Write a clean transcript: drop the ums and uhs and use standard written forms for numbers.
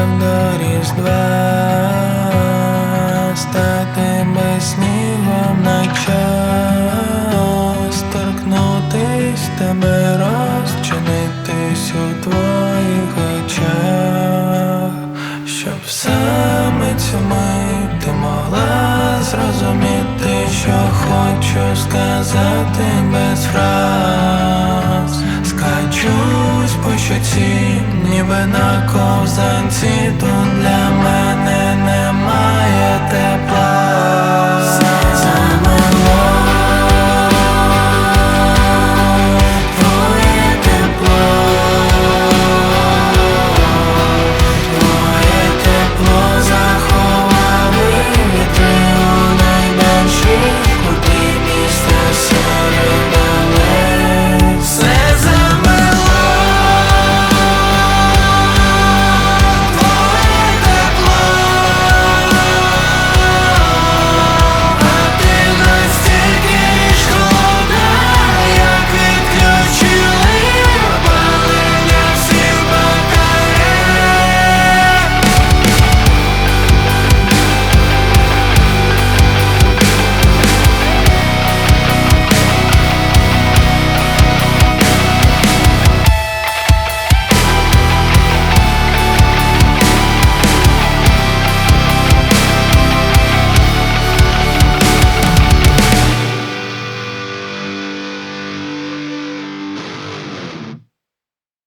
до Різдва, стати без снігом на час, торкнутись тебе, розчинитись у твоїх очах, щоб саме цю мить ти могла зрозуміти, що хочу сказати без фраз. Скачусь по щоці, ніби на ковзанці, тут для мене немає тепла.